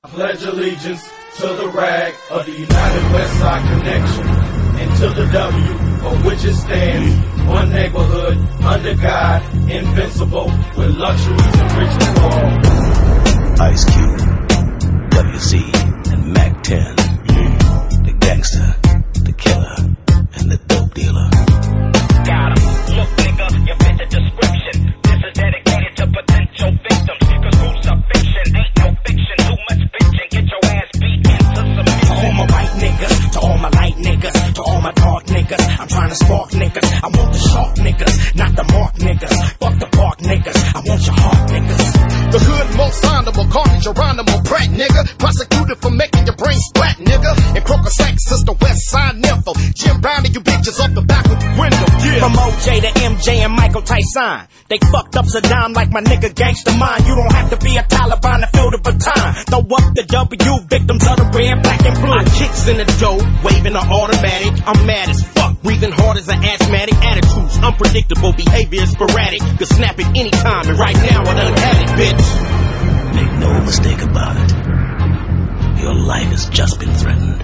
Pledge allegiance to the rag of the United West Side Connection and to the W for which it stands, one neighborhood under God, invincible, with luxuries and riches for all. Ice Cube, WC, and Mac 10, the gangster, the killer, and the dope dealer. Got 'em. Look, nigga, you fit the description. This is dedicated to potential victims, cause rules are fiction, ain't no fiction. Too much bitching, get your ass beat into submission. To all my white niggas, to all my light niggas, to all my dark niggas, I'm trying to spark niggas. I want the sharp niggas, not the mark niggas. Fuck the bark niggas, I want your heart niggas. The hood most honorable, Carter Geronimo Pratt, nigga. Prosecuted for making your brain splat, nigga. And Croker Sacks is the West Side nympho. Jim Brown and you bitches off the back of the window, yeah. From OJ to MJ and Michael Tyson, they fucked up Saddam like my nigga Gangsta Mine. You don't have to be a Taliban to feel the baton. Throw up the W, victims of the red, black, and blue. I kicks in the dough, waving an automatic. I'm mad as fuck, breathing hard as an asthmatic. Attitudes unpredictable, behavior is sporadic. Could snap it anytime, and right now I done had it, bitch. Make no mistake about it. Your life has just been threatened.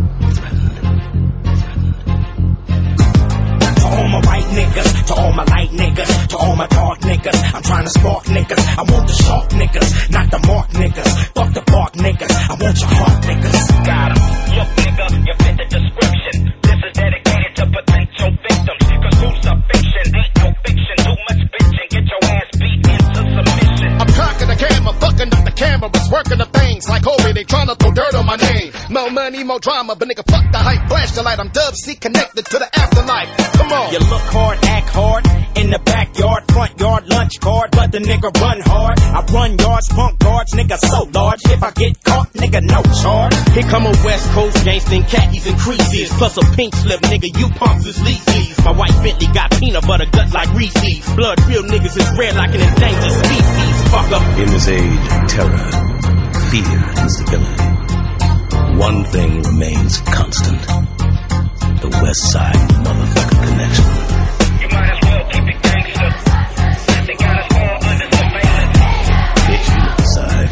To all my white niggas, to all my light niggas, to all my dark niggas, I'm trying to spark niggas. I want the sharp niggas, not the mark niggas. Fuck the bark niggas, I want your heart niggas. Got 'em. Look, nigga, you fit the description. This is dedicated to potential victims, cause rules are fiction, ain't no fiction. Too much bitching, get your ass beat into submission. I'm cocking the camera, fucking up the cameras, working the things like Kobe, they tryna throw dirt on my name. More money, more drama, but nigga, fuck the hype, flash the light. I'm Dub C connected to the afterlife. Come on. You look hard, act hard, in the backyard, front yard, lunch card, but the nigga run hard. I run yards, punk guards, nigga so large. If I get caught, nigga no charge. Here come a West Coast gangsta in khakis and creases, plus a pink slip, nigga, you punks is leases. My white Bentley got peanut butter guts like Reese's. Blood real niggas is rare like an endangered species. Fuck up. In this age of terror, fear, and instability, one thing remains constant. The West Side motherfucking connection. You might as well keep it gangster. They got us all under surveillance. Bitch, you decide.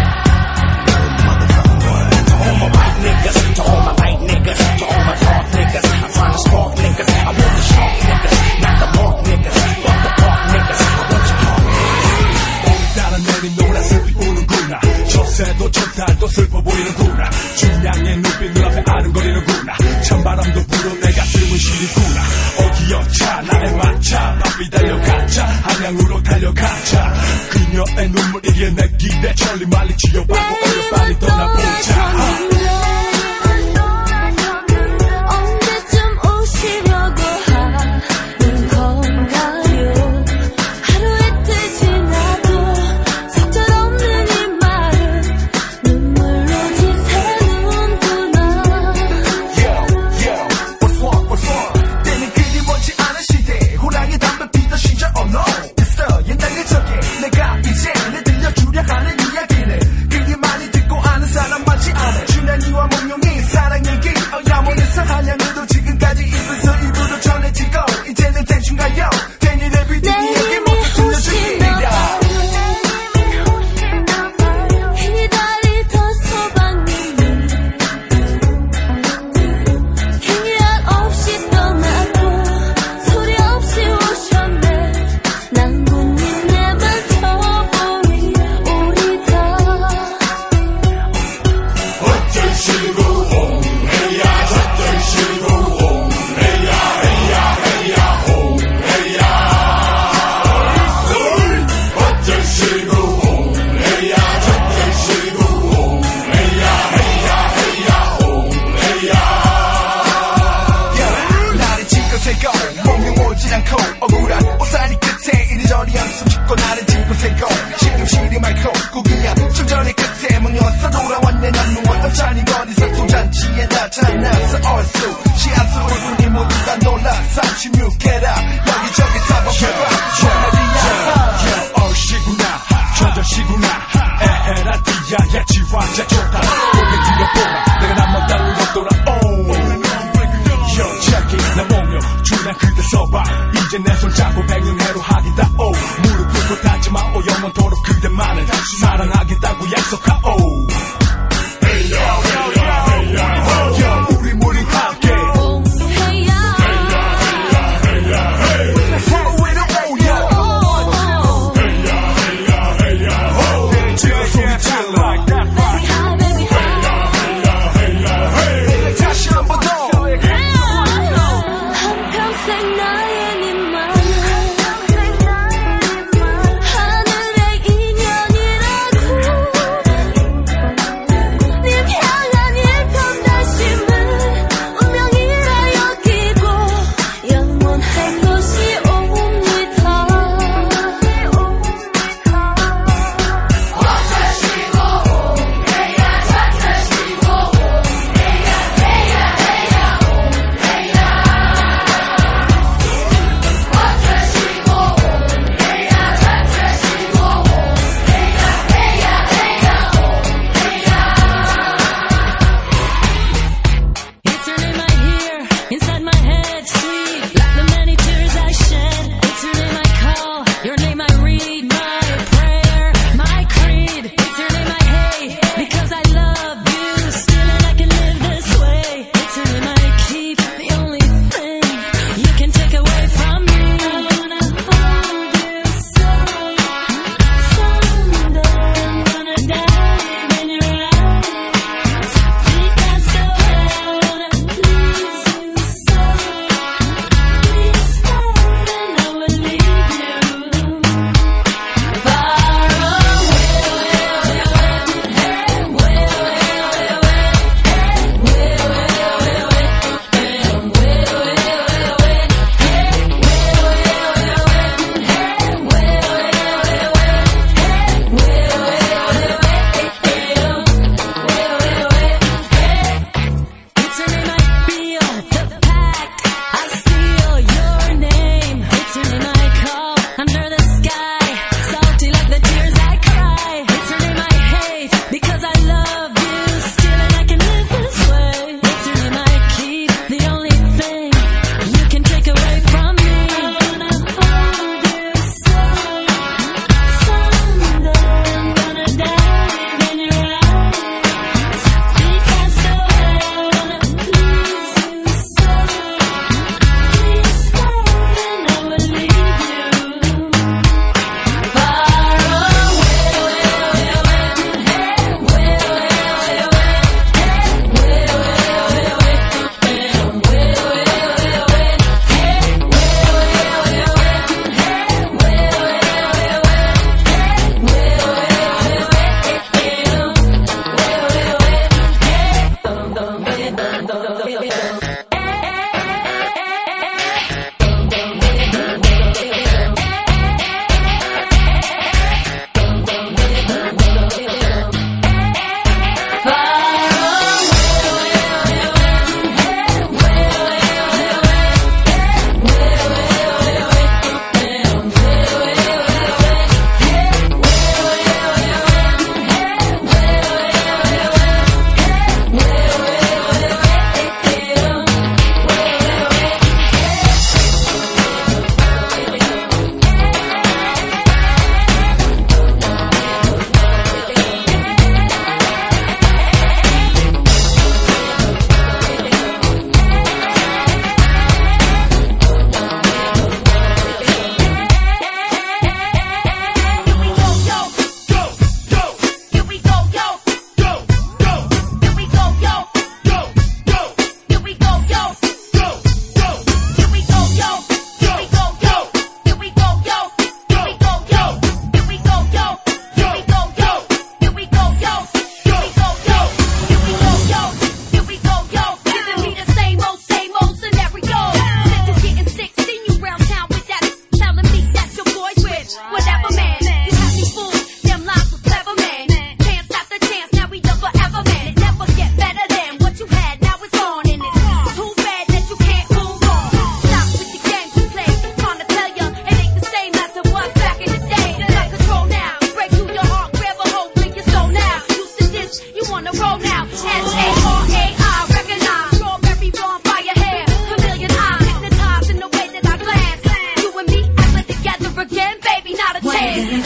Your motherfucking word. To all my white niggas, to all my light niggas, to all my dark niggas, I'm trying to spark niggas. I want the sharp niggas, not the mark niggas. Fuck the bark niggas, I want your heart niggas. 따라 내린 노란색이 오는구나. 첫새도 첫달도 슬퍼 보이는구나. 준양의 눈빛 눈앞에 아른거리는구나. 찬바람도 불어 내 가슴은 시리구나. 어기여차 나의 마차 바삐 달려가자 한양으로 달려가자. 그녀의 눈물 이게 내 기대 천리 말리 지어받고 어여 빨리 떠나보자. 무릎 꿇고 닿지 마 영원토록 그대만을 사랑하겠다고 약속하오. on the road now. S-A-R-A-I, recognize. Strawberry blonde fire hair, chameleon eyes, hypnotized in the way that I glance. You and me, I put together again, baby, not a chance.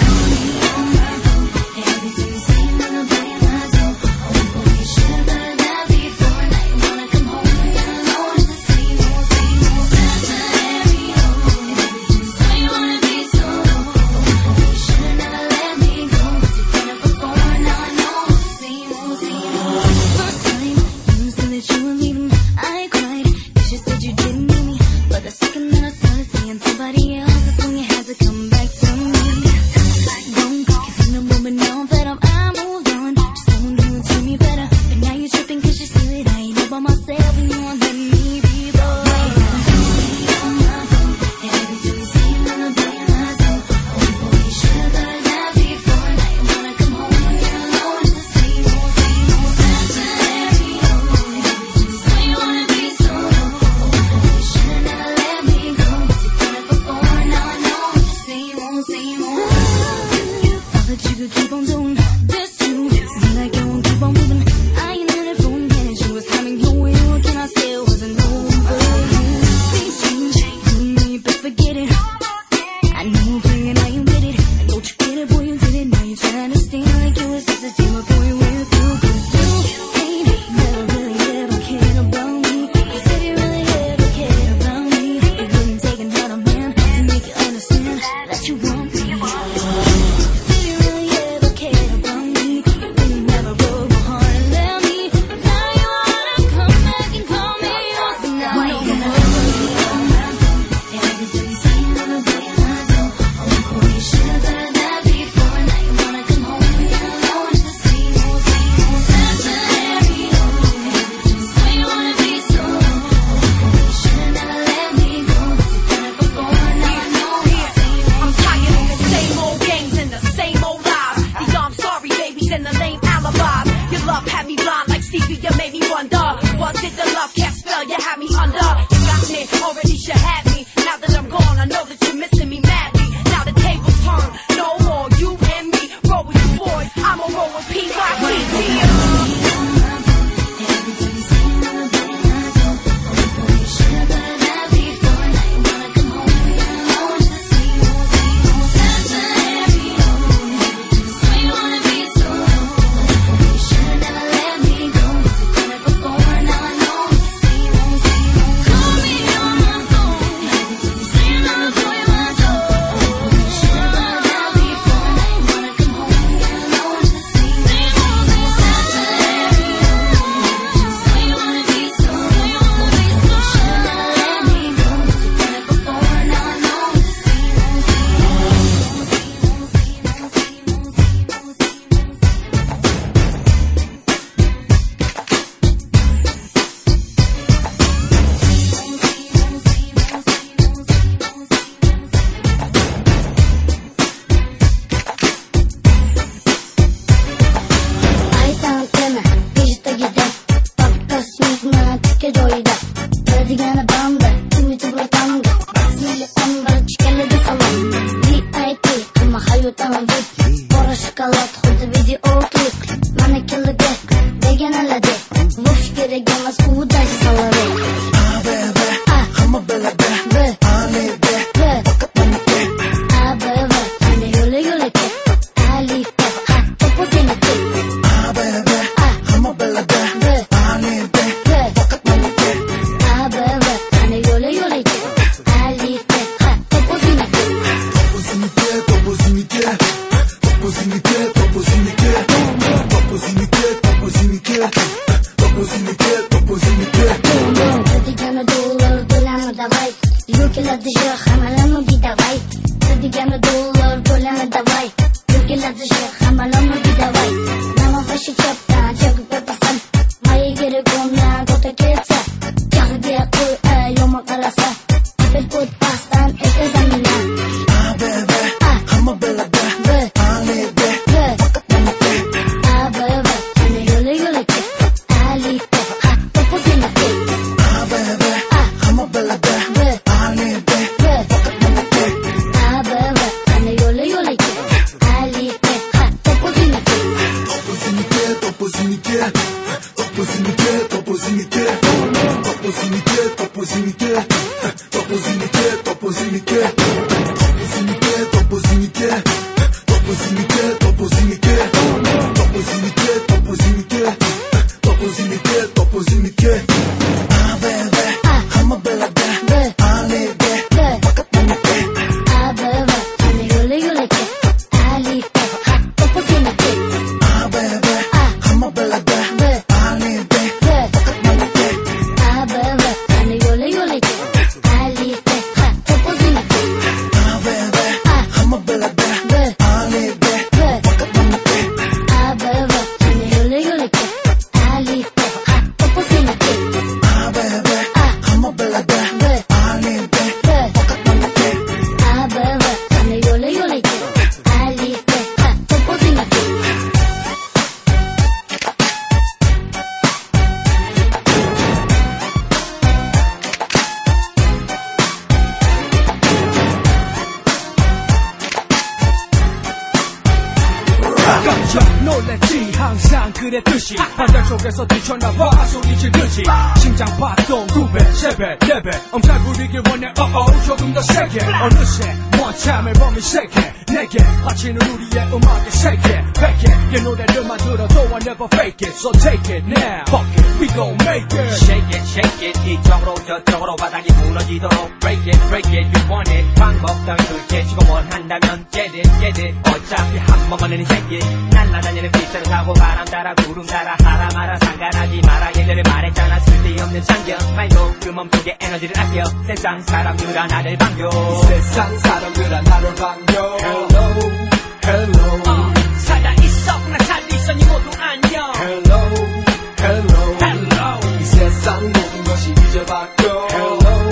깜짝 놀랬지 항상 그랬듯이 반대쪽에서 뛰쳐나와 소리 지르지 심장 박동 9배, 3배, 4배 엄살 부리길 원해 조금 더 세게 어느새 one time 앨범이 세게 내게 바치는 우리의 음악의 세계 100개 내 노래를 만들어도 I never fake it So take it now Fuck it, we gon' make it Shake it, shake it 이쪽으로 저쪽으로 바닥이 무너지도록 Break it, break it, you want it 방법 따위 둘째 지금 원한다면 get it, get it 어차피 한 번만 내는 새끼 날라다니는 빗자루 타고 바람 따라 구름 따라 하라 마라 상관하지 마라 얘들을 말했잖아 쓸데없는 참견 말도 그 몸속에 에너지를 아껴 세상 사람들아 나를 반겨 세상 사람들아 나를 반겨 Hello, hello 살아있어 나 살아있어 니 모두 안녕 Hello, hello Hello 이 세상 모든 것이 이제 바뀌어 Hello,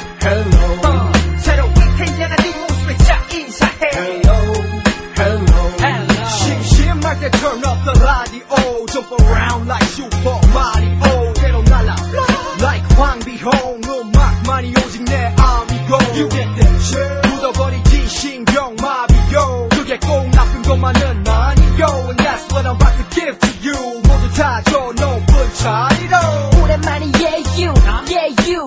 hello 새로운 태어난 네 모습에 자 인사해 Hello, hello Hello 심심할 때 turn up the radio Jump around like Super Mario 때로 날라 Like 황비홍 음악만이 오직 내 아미고 You get that shit 묻어버리지 신경마비요 그게 꼭 나쁜 것만은 아니요 And that's what I'm about to give to you 모두 다 줘 높은 자리로 오랜만에 yeah you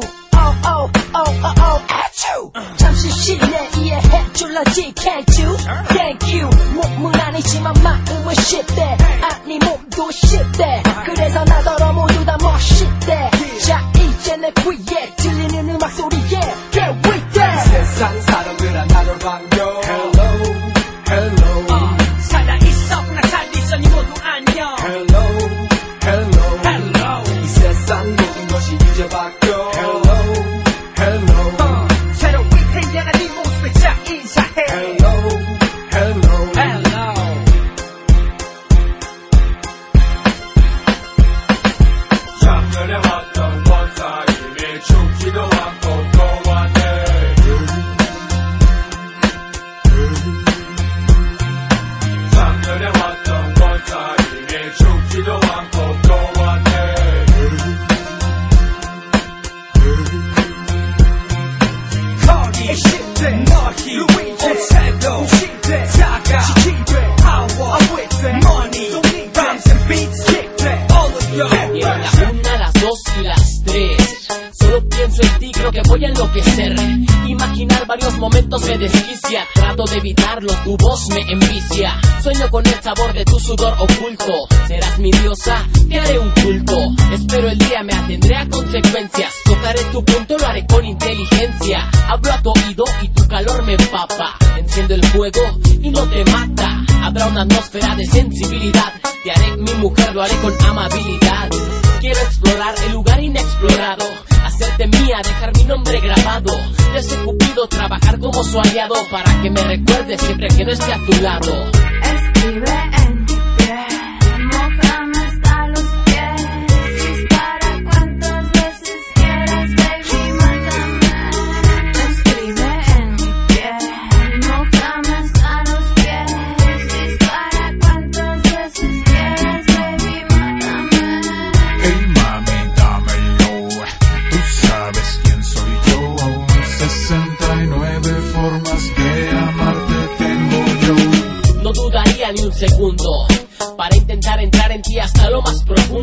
아츄 잠시 쉬네 이해해줄라지 can't you thank you 몸은 아니지만 마음은 쉽대 아니 몸도 쉽대 그래서 나더러 모두 다 멋있대 자 이제 내 귀에 들리는 음악 소리에 get with that 세상 사람들아 나를 반겨 Hello, hello 살아있어 나 살아있어 니 모두 안녕 Hello, hello Hello 이 세상 모든 것이 이제 바뀌어 Hello, hello 새로운 태어난 네 모습에 자 인사해 Hello, hello Hello 작년에 왔던 원사임이 춥지도 않고 또 왔네 작년에 왔던 원사임이 춥지도 않고 또 왔네 거기 10대 너희 루이제 채도 10대 다가 지키대 power I'm with it money rhymes and beats kick that all of you Quiero la una, las dos y las tres. Solo pienso en ti, creo que voy a enloquecer. Imaginar varios momentos me desquicia. Trato de evitarlo, tu voz me envicia. Sueño con el sabor de tu sudor oculto. Serás mi diosa, te haré un culto. Espero el día me atendré a consecuencias. Tocaré tu punto, lo haré con inteligencia. Hablo a tu oído y tu calor me empapa. Enciendo el fuego y no te mata. Habrá una atmósfera de sensibilidad. Te haré mi mujer, lo haré con amabilidad. Quiero explorar el lugar inexplorado, hacerte mía, dejar mi nombre grabado. Desde Cupido trabajar como su aliado, para que me recuerdes siempre que no esté a tu lado. Escribe en mi piel, mójame hasta los pies. Dispara cuantas veces quieras, baby, mátame. Escribe en mi piel, mójame hasta los pies. Dispara cuantas veces quieras, baby, mátame. Hey mami, dámelo, tú sabes quién soy yo. 69 formas de amarte tengo yo. No dudaría ni un segundo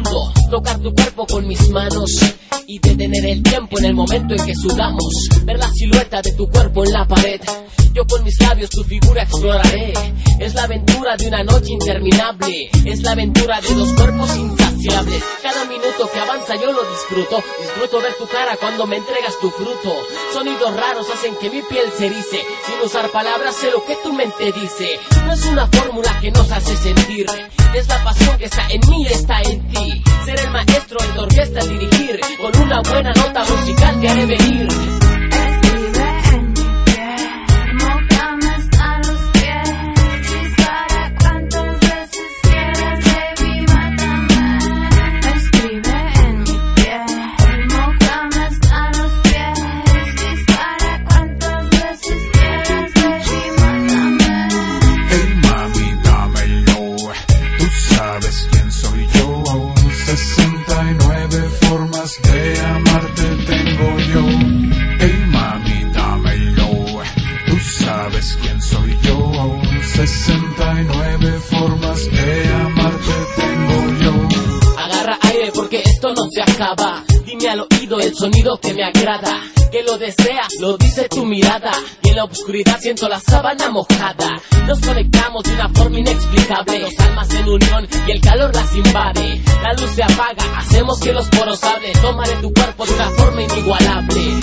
mundo, tocar tu cuerpo con mis manos y detener el tiempo en el momento en que sudamos, ver la silueta de tu cuerpo en la pared. Yo con mis labios tu figura exploraré. Es la aventura de una noche interminable, es la aventura de dos cuerpos insaciables. Cada minuto que avanza yo lo disfruto, disfruto ver tu cara cuando me entregas tu fruto. Sonidos raros hacen que mi piel se erice, sin usar palabras sé lo que tu mente dice. No es una fórmula que nos hace sentir, es la pasión que está en mí, está en ti. Ser el maestro en tu orquesta, dirigir, con una buena nota musical te haré venir. De amarte tengo yo. Hey mami, dámelo. Tú sabes quién soy yo. 69 formas de amarte tengo yo. Agarra aire porque esto no se acaba. Dime al oído el sonido que me agrada. Que lo deseas, lo dice tu mirada. Y en la oscuridad siento la sábana mojada. Nos conectamos de una forma inexplicable. Dos almas en unión y el calor las invade. La luz se apaga, hacemos que los poros hablen. Tomaré tu cuerpo de una forma inigualable.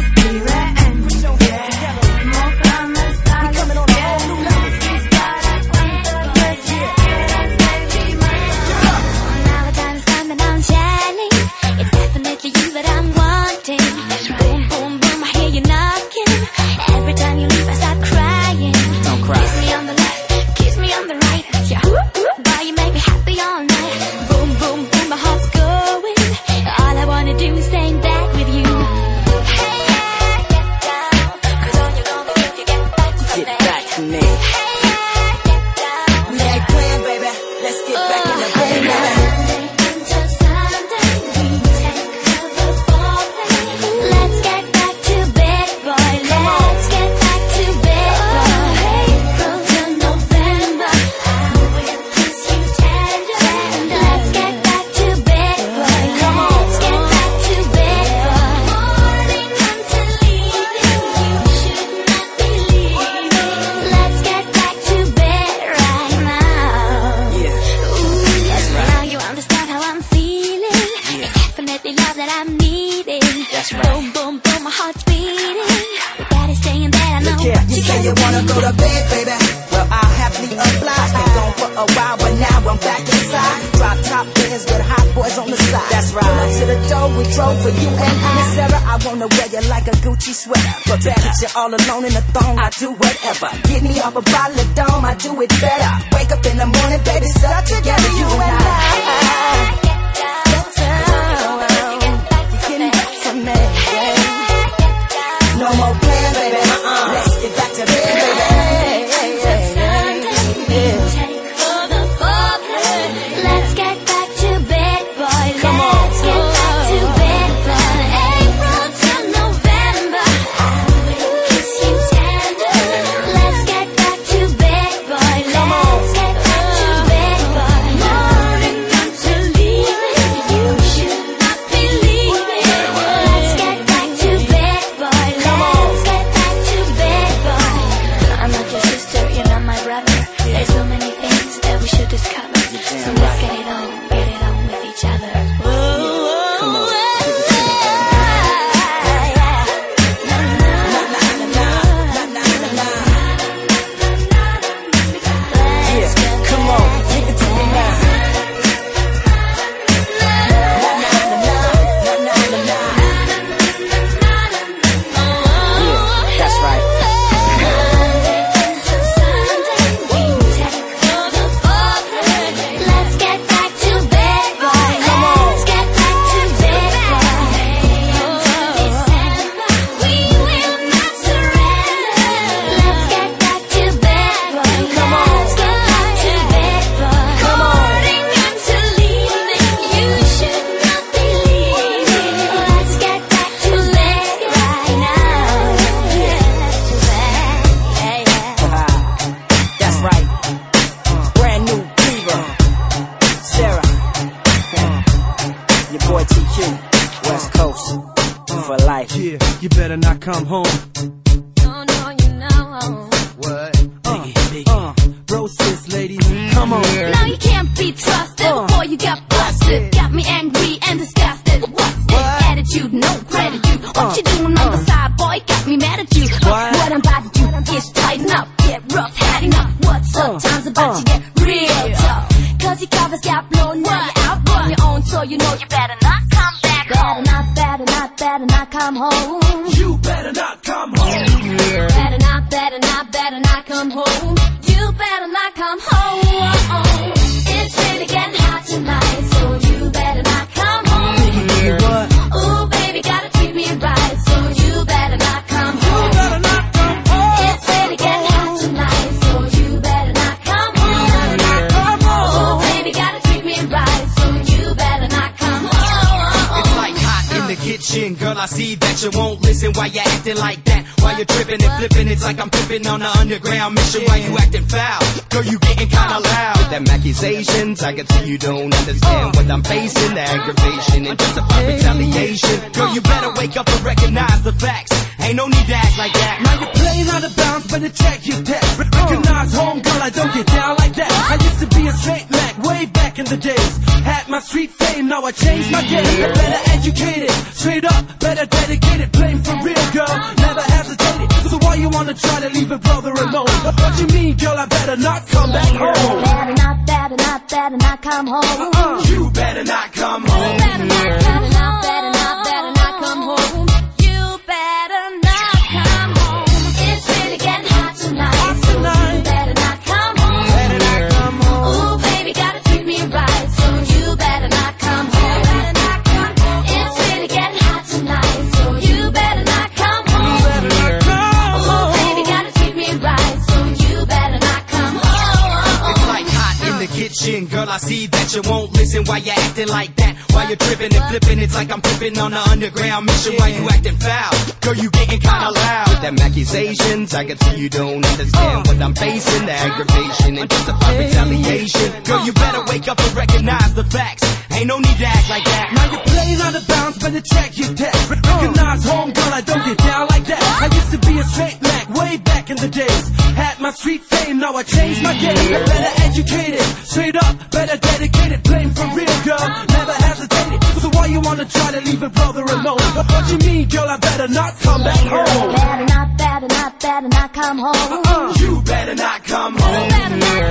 All alone in the thong, I do whatever. Get me off a bottle of Dome, I do it better. Wake up in the morning, baby, stuck together, you and I. No more playing, baby. Let's get back to bed, baby. Let's get back to bed, boy. Come on. Let's get back to bed, boy. April till November. Kiss you tender. Let's get back to bed, boy. Let's get back to bed, boy. Morning until evening. boy TQ, West Coast, for life. Yeah, you better not come home. Oh no, you know. What? Bro, sis, ladies, come on. Now you can't be trusted. Boy, you got busted. Got me angry and disgusted. What's that attitude? No gratitude. What you doing on the side, boy? Got me mad at you. What I'm about to do is tighten up, get rough, had enough. What's up? Time's about to get real tough. Cause your covers got blown, now you're out on your own, so you know you better not come back home. Better not come home. You better not come home. Better not come home. You better not come home. It's really getting hot tonight, so you better not come home. Ooh, baby, gotta treat me right, so you better not come home. It's really getting hot tonight, so you better not come home. Ooh, baby, gotta treat me right, so you better not come home. It's like hot in the kitchen, girl, I see that you won't listen. Why you acting like that? Why you tripping and flipping? It's like I'm flipping on the underground mission. Why you acting foul? Girl, you getting kinda loud. With them accusations, I can see you don't understand what I'm facing. The aggravation and justified retaliation. Girl, you better wake up and recognize the facts. Ain't no need to act like that. Now you're playing out of bounds, better check your text. Recognize home, girl, I don't get down like that. I used to be a straight Mac way back in the days. Had my street fame, now I changed my game. Better educated, straight up, better dedicated. Playing for real, girl, never hesitated. So why you wanna try to leave a brother alone? What you mean, girl, I better not come back home. Better not come home. You better not come home. Better not come home. You better not come home. It's really getting hot tonight, so you better not come home. Ooh, baby, gotta treat me right, so you better not come home. It's really getting hot tonight, so you better not come home. Ooh, baby, gotta treat me right, so you better not come home. It's like hot in the kitchen, girl, I see that you won't listen. Why you acting like that? Why you tripping and flipping? It's like I'm flipping on the underground mission. Why you acting foul? Girl, you getting kinda loud. With them accusations, I can see you don't understand what I'm facing. The aggravation and justified retaliation. Girl, you better wake up and recognize the facts. Ain't no need to act like that. Now you're playing out of bounds, better check your text. Recognize home, girl, I don't get down like that. I used to be a straight Mac way back in the days. Had my street fame, now I changed my game. Better educated, straight up, better dedicated. Playing for real, girl, never hesitated. So why you wanna try to leave a brother alone? What you mean, girl, I better not come back home. Better not come home. You better not come home. Better not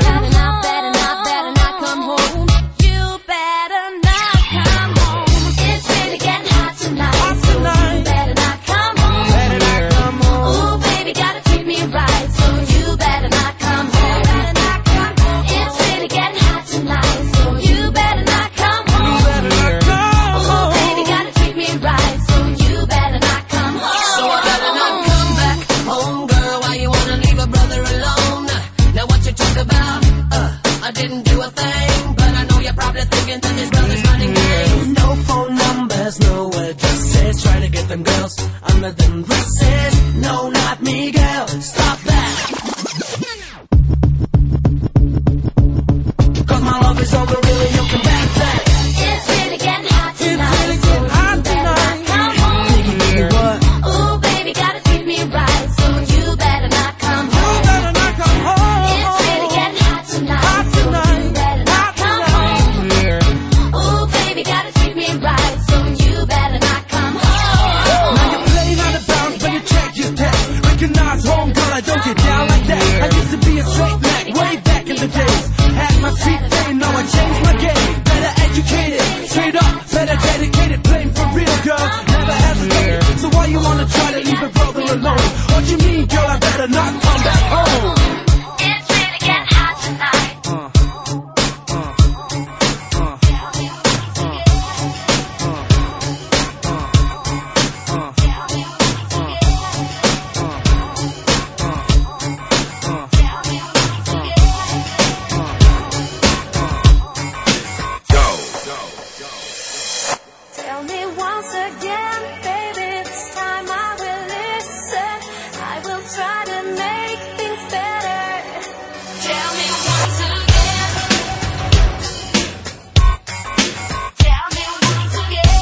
come home. You better not come home. It's really getting hot tonight, so you better not come home. Ooh, baby, gotta treat me right, so you better not come home. It's really getting hot tonight, so you better not come home. Ooh, baby, gotta treat me right, so you better not come home. So I better not come back home, girl. Why you wanna leave a brother alone? Now what you talk about? I didn't do a thing, but I know you're probably thinking that this brother's running games. No phone numbers, no addresses. Try to get them girls under them dresses. No, not me, girl. Stop that. Cause my love is over, really, you can back that. It's really getting hot tonight. It's really getting hot tonight. Come home. What? Ooh, baby, gotta treat me right, so you better not come home. You better not come home. It's really getting hot tonight, so you better not come home. Ooh, baby, gotta treat me right, so you better not come home. Now you're playing out of bounds, better check your text. Recognize home, girl, I don't get down like that. I used to be a straight Mac way back in the days. Had my street fame, now I changed my game. Better educated, straight up, better dedicated. Playing for real, girl, never hesitated. So why you wanna try to leave a brother alone? What you mean, girl, I better not come back home. It's really getting hot tonight. Tell me once again, baby, this time I will listen. I will try to make things better. Tell me once again. Tell me once again.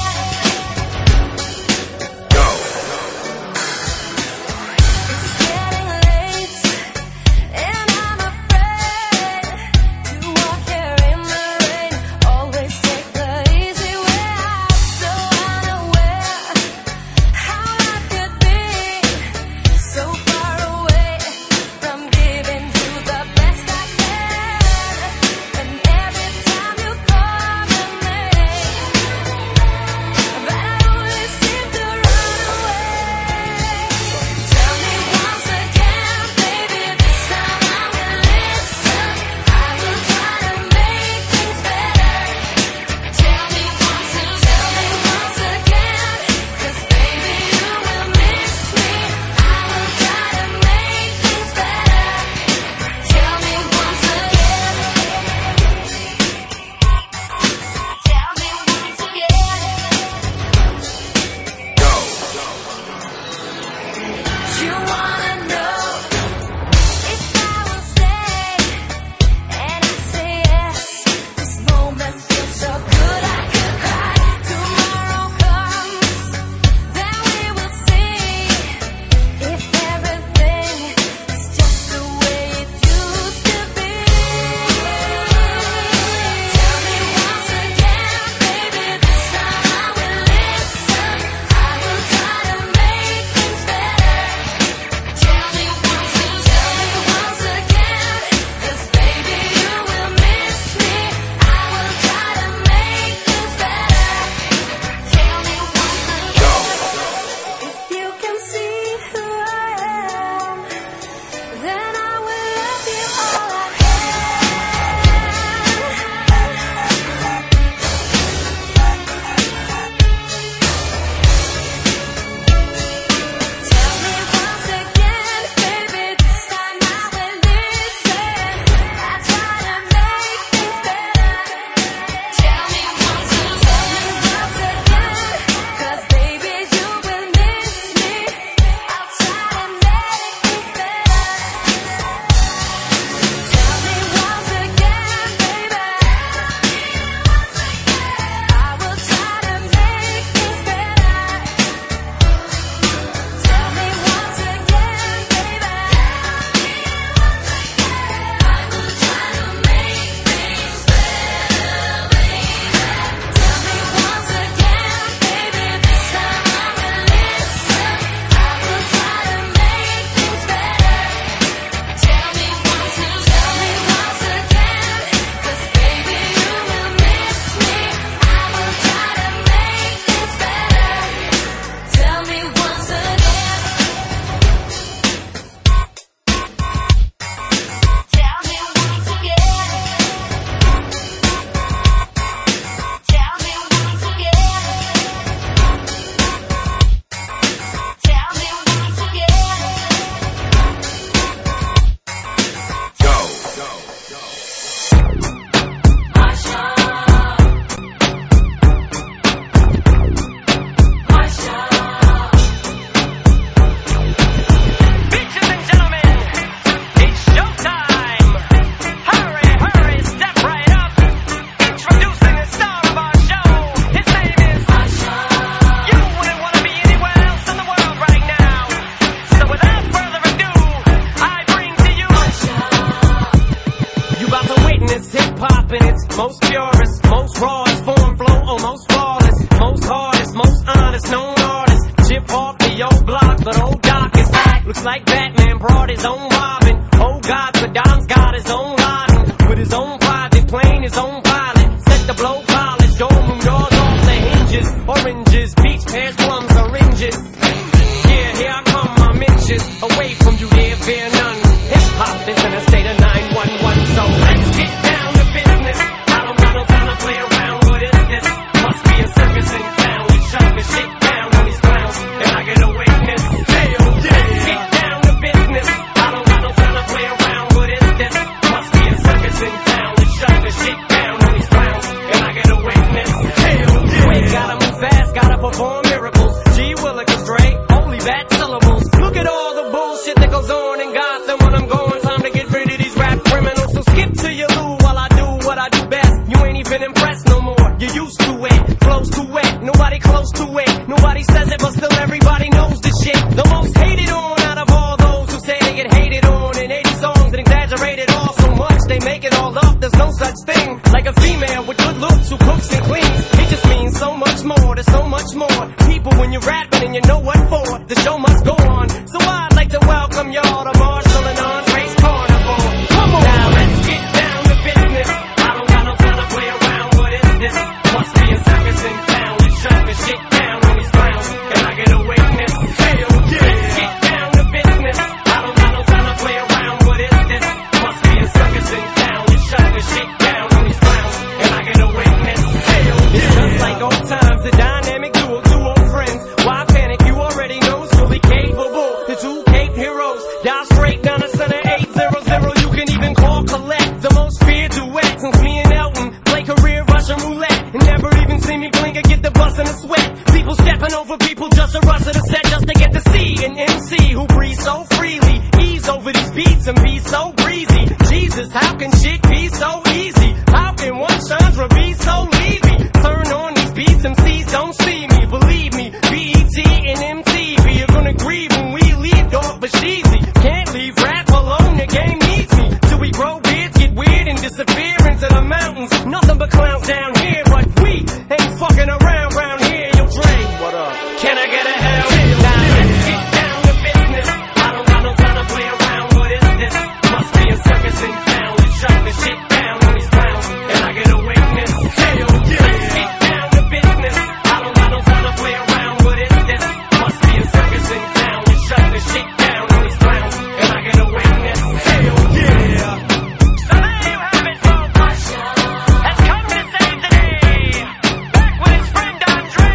like Batman brought his own Robin. Oh God, Saddam's got his own Laden. With his own private plane, his own pilot. Set the blow polish, dome room doors off the hinges. Oranges, peach pears, plums, oranges. Yeah, here I come, I'm inches away from you, there fear none. Hip hop is in a state of 911, so let's get down to business. I don't got no time to play around, what is this? Must be a circus in town. We shut the shit down on these clowns, and I get a witness. Hell yeah! Let's get down to business. I don't got no time to play around, what is this? Must be a circus in town. We shut the shit down on these clowns, and I get a witness. Hell yeah! We gotta move fast, gotta perform miracles. G. Willikers, Dre, only bad syllables. Look at all the bullshit that goes on in Gotham when I'm going. Time to get rid of these rap criminals. So skip to your loo while I do what I do best. You ain't even impressed no more. You used to it, flows too wet, nobody close to it. Nobody says it, but still everybody knows the shit. The most hated on out of all those who say they get hated on in 80 songs and exaggerated all so much they make it all up. There's no such thing like a female with good looks who cooks and cleans. It just means so much more. There's so much more people when you're rapping and you know what for. The show must go on. So I'd like to welcome y'all to Marshall and Andre's Carnival. Come on, now let's get down to business. I don't got no time to play around. What is this? Must be a circus in town. Let's shut the shit down on these clowns, and I get a witness. Hell yeah! Let's get down to business. I don't got no time to play around. What is this? Must be a circus in town. Let's shut the shit down on these clowns, and I get a witness. Hell yeah! It's just like old times, the dynamic duo, two old friends. Why panic? You already know, it's fully capable. The two Cape heroes, dial straight down the center 800. You can even call collect the most feared duet since me and Elton play career Russian roulette and never even see me blink or get the bus in a sweat. People stepping over people just to rush to the set just to get to see an MC who breathes so freely, ease over these beats and be so breezy. Jesus, how can shit be so easy? How can one genre be so easy? Turn on these beats, MCs don't see me. Believe me, BET and MTV are gonna grieve when we leave dog but sheezy. Can't leave rap alone, the game needs me. Till we grow beards, get weird and disappear into the mountains. Nothing but clowns down here, but we ain't fucking around round here. Yo, Dre, what up? Can I get a hell yeah? Now let's get down to business. I don't got no time to play around. What is this? Must be a circus in town. Let's shut the shit down on these clowns, and I get a witness. Hell yeah! Let's get down to business. I don't got no time to play around. What is this? Must be a circus in town. Let's shut the shit down on these clowns, and I get a witness. Hell yeah! So there you have it, folks. Has come to save the day. Back with his friend Andre,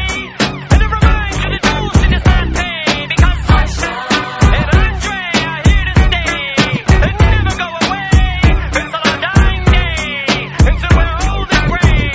and to remind you the dues in this not pay. Because Sasha and Andre are here to stay and never go away until our dying day, until we're old and gray.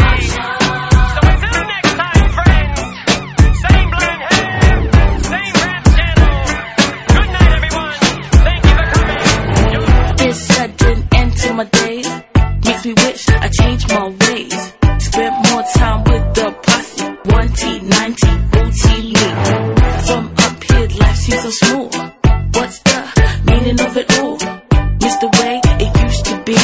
So until next time, friends, same blonde hair, same rap channel. Good night, everyone. Thank you for coming. This sudden end to my days makes me wish I changed my ways. Spent more time with the posse. 1T90 routinely. From up here, life seems so smooth. What's the meaning of it all? Miss the way it used to be.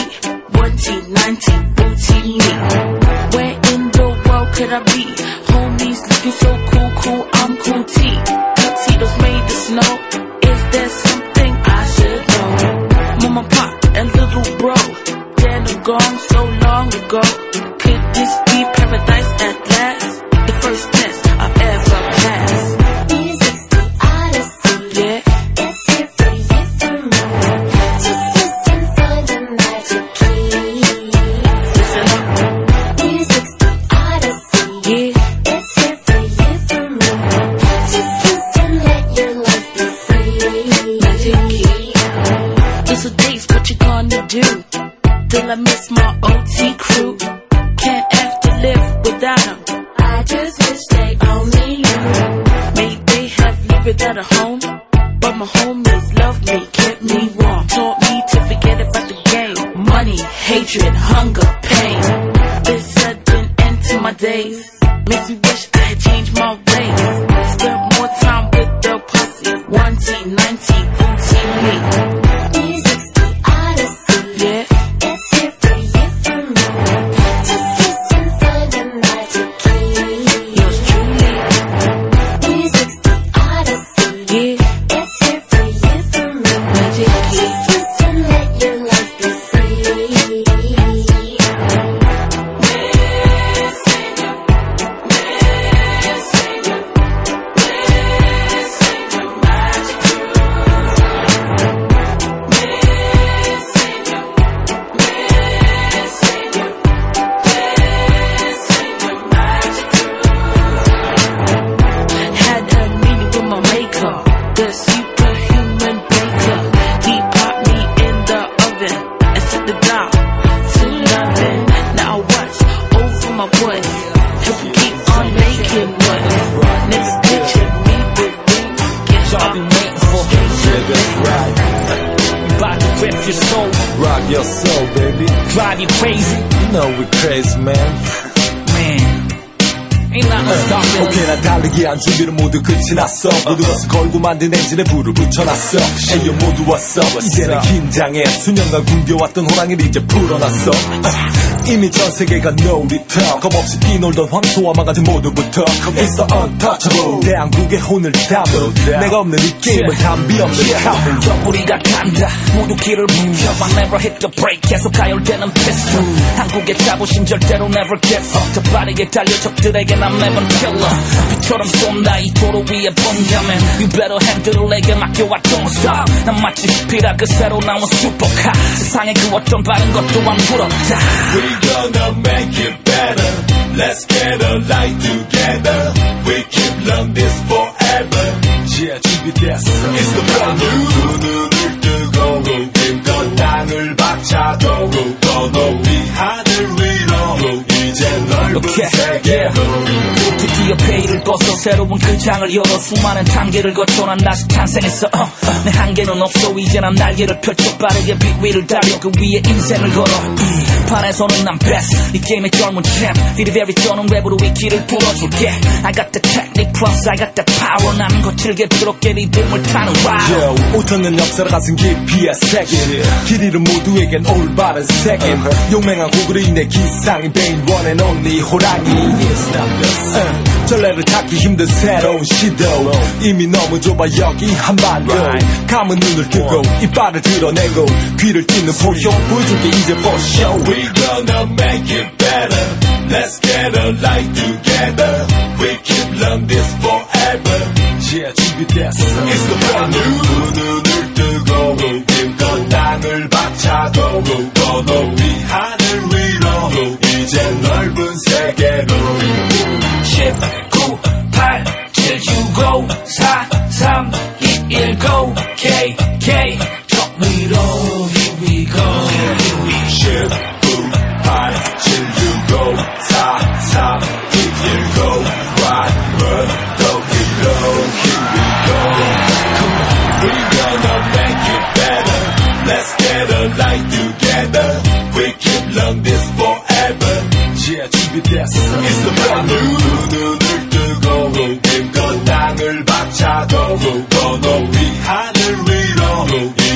1T90 routinely. Where in the world could I be? Homies looking so cool, I'm cool T. Tuxedos made of snow. Is there something I should know? Mama, pop, and little bro. Then I'm gone so long ago. Could this be paradise at last? The first test I've ever passed. Music's the odyssey. Yeah. It's here for you for me. Just listen for the magic key. Listen up. Music's the odyssey. Yeah. It's here for you for me. Just listen, let your life be free. Magic key. It's a days, what you gonna do? Till I miss my OT crew. Can't have to live without them. I just wish they only knew. May they have lived without a home, but my homies loved me, kept me warm, taught me to forget about the game. Money, hatred, hunger, pain. This sudden end to my days makes me wish I had changed my ways. Spent more time with the posse. 1T90 routinely. Music's the odyssey. Yeah. It's here for you for me. Just listen for the magic key. Yours truly. Music's the odyssey. Yeah. It's here for you attention. Next picture, me with me. Guess y'all been waiting for. Yeah, that's right. About to rip your soul. Rock your soul, baby. Drive you crazy. You know we're crazy, man. 오케이 난 달리기 한 준비는 모두 끝이 났어 모든 것을 걸고 만든 엔진에 불을 붙여놨어 에이요 모두 왔어 이제는 긴장해 수년간 굶겨왔던 호랑이를 이제 풀어놨어 이미 전 세계가 놀이터 겁없이 뛰놀던 황소와 망가진 모두부터 It's the untouchable 대한국의 혼을 담은 내가 없는 이 게임은 담비 없는 카물 우리가 간다 모두 길을 뭉쳐 I never hit the brake 계속 가열되는 피스톨 한국의 자부심 절대로 never give up 더 빠르게 달려 적들에게 난 매번 killer 빛처럼 쏜다 이 도로 위에 번져면 You better handle 내게 맡겨와 don't stop 난 마치 스피라 그 새로 나온 슈퍼카 세상에 그 어떤 바른 것 또한 부럽다 We gonna make it better Let's get a light together We keep learn this forever Yeah 준비됐어 It's the brand new 눈을 뜨고 힘껏 땅을 박차도 더 높이 하늘 위로 이제 넓은 세계로 드디어 베일을 벗어 새로운 그 장을 열어 수많은 단계를 거쳐 난 다시 탄생했어 내 한계는 없어 이제 난 날개를 펼쳐 빠르게 빛 위를 달려 그 위에 인생을 걸어 판에서는 난 best 이 게임의 젊은 champ Very very 쩌는 랩으로 이 길을 뚫어줄게 I got the technique plus I got the power 나는 거칠게 부드럽게 리듬을 타는 rap Yo 5천년 역사를 가진 깊이의 세계 길 잃은 모두에겐 올바른 세계 용맹한 고글에 인해 기상이 베인 one and only 호랑이 전례를 찾기 힘든 새로운 시도 이미 너무 좁아 여기 한반도 감은 눈을 뜨고 이빨을 드러내고 귀를 찢는 포효 보여줄게 이제 for show We gonna make it better Let's get a light together We keep learn this forever Yeah 준비됐어 It's the brand new 눈을 뜨고 힘껏 땅을 박차도 더 높이 하늘 위로 이제 넓은 세계로 10, 9, 8, 7, 6, 5, 4, 3, 2, 1, go K, K 저 위로 Here we go 10, 9, 8, 7, 6, 5, 4, 3, 2, 1, go Right, 더 위로 Here we go We gonna make it better Let's get a light together We keep learn this forever Yeah 준비됐어